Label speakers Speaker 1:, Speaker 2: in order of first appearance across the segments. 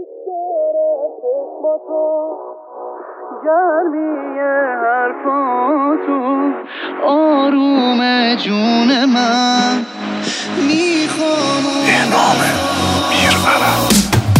Speaker 1: گرمی حرفاتو آروم جون من میخوام
Speaker 2: بهنام میرورم.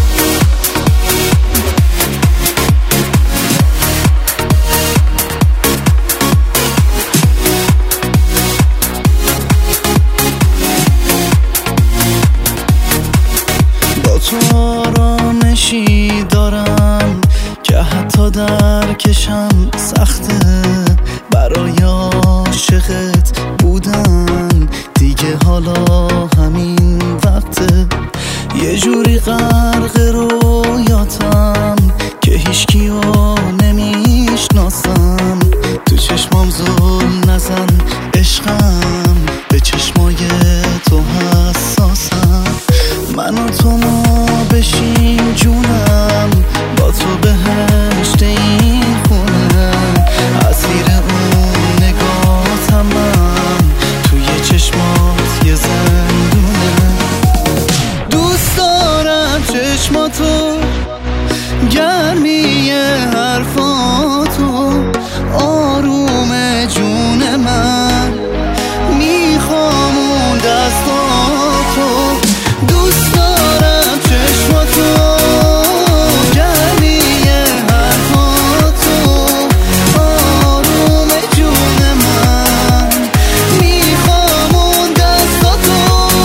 Speaker 1: با تو آرامشی دارم که حتی در کشم سخته. برای عاشقت بودن دیگه حالا همین وقته. یه جوری غرق رویاتم که هیچکیو نمیشناسم. تو چشمام زل نزن عشقم، به چشمای تو حساسم. من و تو ما بشیم جونم، با تو بهشت این خونه. اسیر اون نگاهتم من، توی چشمات یه زندونه. دوست دارم چشماتو، گرمی حرفاتو آروم جون من میخوام اون دستاتو. دوست دارم چشماتو، گرمی حرفاتو آروم جون من میخوام اون دستاتو.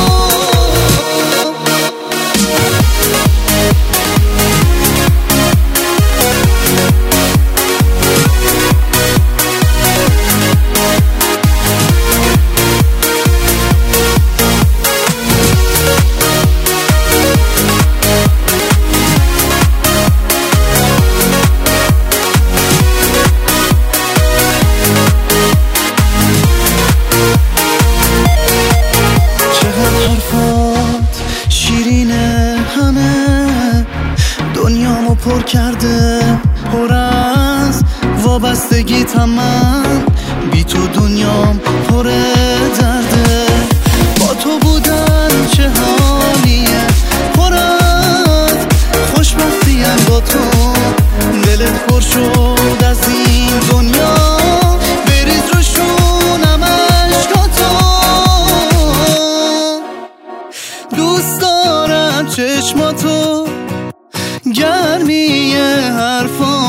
Speaker 1: شیرینه همه دنیامو پر کرده، پر از وابستگیتم من. بی تو دنیام پر درده. با تو بودن چه حالیه، پر از خوشبختیم با تو. دلت پر شد از این دنیا، بریز روشونم عشقاتو. دوست دارم چشماتو، گرمی حرفاتو